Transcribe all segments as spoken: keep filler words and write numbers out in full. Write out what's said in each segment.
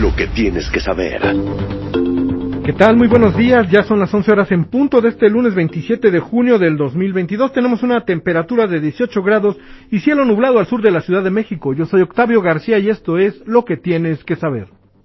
lo que tienes que saber. ¿Qué tal? Muy buenos días, ya son las once horas en punto de este lunes veintisiete de junio del dos mil veintidós. Tenemos una temperatura de dieciocho grados y cielo nublado al sur de la Ciudad de México. Yo soy Octavio García y esto es Lo que tienes que saber.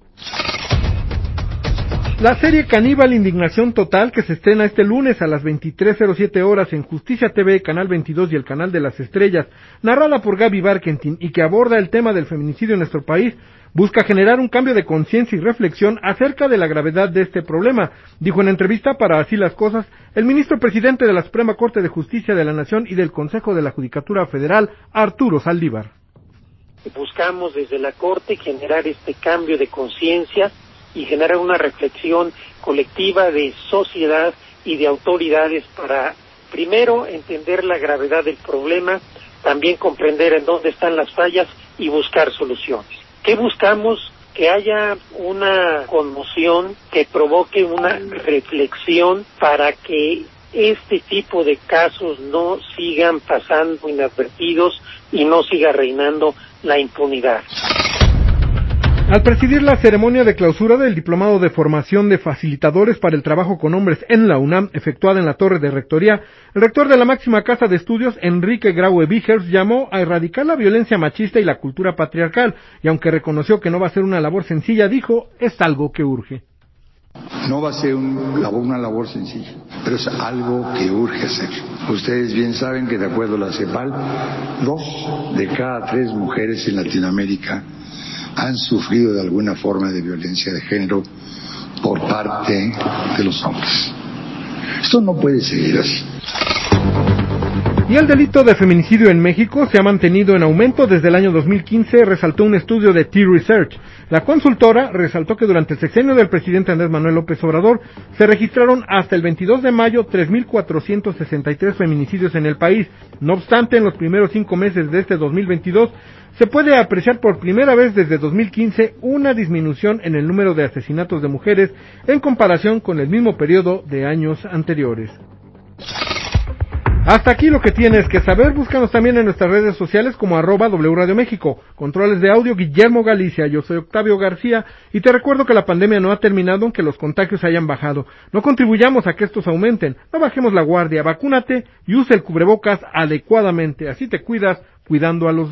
La serie Caníbal Indignación Total, que se estrena este lunes a las veintitrés cero siete horas en Justicia T V, Canal veintidós y el Canal de las Estrellas, narrada por Gaby Barkentin y que aborda el tema del feminicidio en nuestro país, busca generar un cambio de conciencia y reflexión acerca de la gravedad de este problema, dijo en entrevista para Así las Cosas el ministro presidente de la Suprema Corte de Justicia de la Nación y del Consejo de la Judicatura Federal, Arturo Saldívar. Buscamos desde la Corte generar este cambio de conciencia y generar una reflexión colectiva de sociedad y de autoridades para, primero, entender la gravedad del problema, también comprender en dónde están las fallas y buscar soluciones. ¿Qué buscamos? Que haya una conmoción que provoque una reflexión para que este tipo de casos no sigan pasando inadvertidos y no siga reinando la impunidad. Al presidir la ceremonia de clausura del Diplomado de Formación de Facilitadores para el Trabajo con Hombres en la UNAM, efectuada en la Torre de Rectoría, el rector de la máxima casa de estudios, Enrique Graue Vigers, llamó a erradicar la violencia machista y la cultura patriarcal, y aunque reconoció que no va a ser una labor sencilla, dijo, es algo que urge. No va a ser un, una labor sencilla, pero es algo que urge hacer. Ustedes bien saben que de acuerdo a la CEPAL, dos de cada tres mujeres en Latinoamérica han sufrido de alguna forma de violencia de género por parte de los hombres. Esto no puede seguir así. Y el delito de feminicidio en México se ha mantenido en aumento desde el año dos mil quince, resaltó un estudio de T-Research. La consultora resaltó que durante el sexenio del presidente Andrés Manuel López Obrador se registraron hasta el veintidós de mayo tres mil cuatrocientos sesenta y tres feminicidios en el país. No obstante, en los primeros cinco meses de este dos mil veintidós se puede apreciar por primera vez desde dos mil quince una disminución en el número de asesinatos de mujeres en comparación con el mismo periodo de años anteriores. Hasta aquí lo que tienes que saber. Búscanos también en nuestras redes sociales como arroba W Radio México. Controles de audio Guillermo Galicia. Yo soy Octavio García y te recuerdo que la pandemia no ha terminado aunque los contagios hayan bajado. No contribuyamos a que estos aumenten. No bajemos la guardia. Vacúnate y usa el cubrebocas adecuadamente. Así te cuidas cuidando a los demás.